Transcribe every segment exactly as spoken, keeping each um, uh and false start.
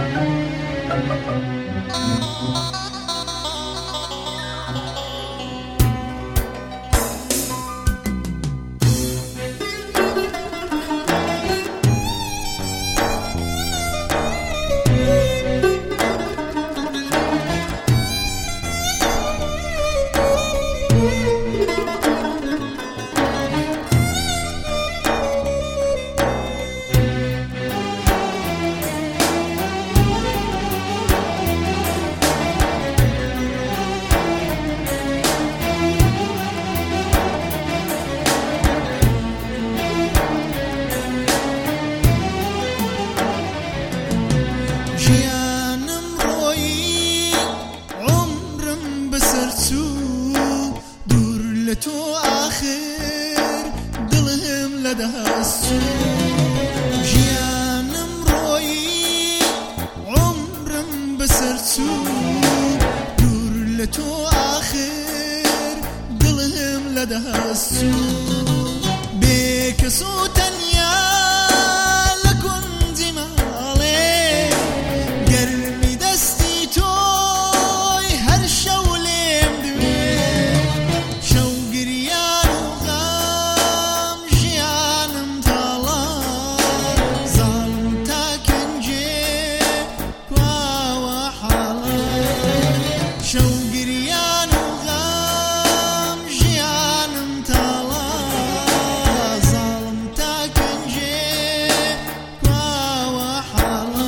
تو آخر دڵم لە دەهەسوو ژیانم ڕۆیی عمرم بەسەر چوو دوور لە تۆ آخر دڵم لە دەهەسوو بێکەس و تەنیا لە کونجی ماڵێ گەرمی دەستی تۆی هەر شەو لێم دوێ شەو گریان و غەم ژیانم تاڵا زاڵم تا کەنجێ کواوە حاڵە شەو گریان و غەم ژیانم تاڵا زاڵم تا کەنجێ کواوە حاڵە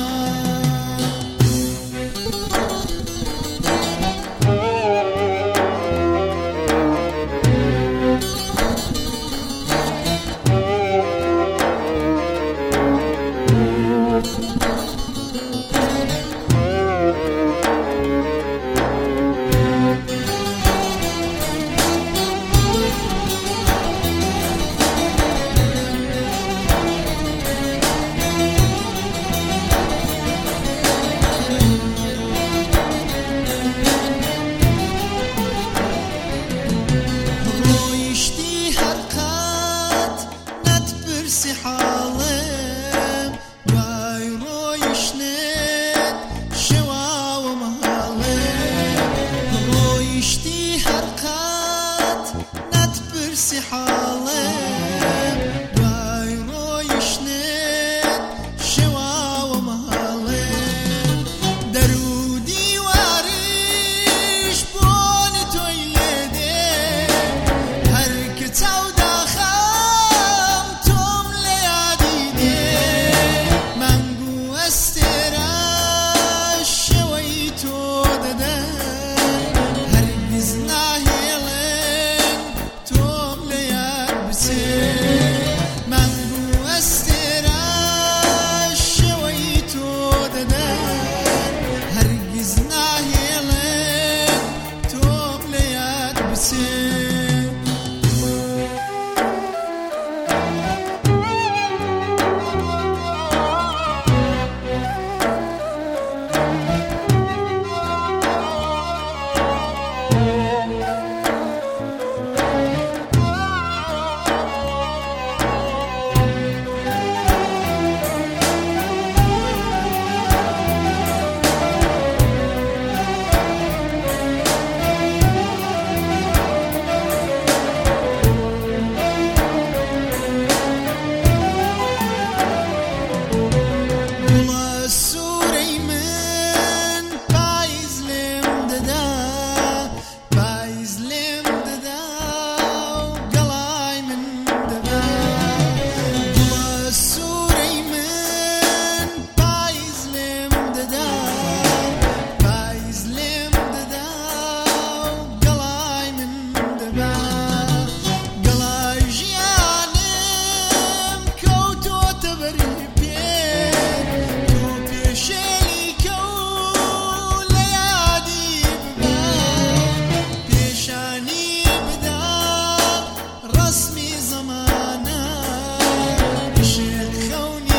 حالم وای رویشنت شوا و محالم رویشتی هر قد نتپرسی حالم وای رویشنت شوا و محالم درو دیواریش بون توی لده هر کتاو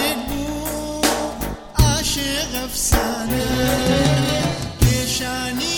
أفسانة يشاني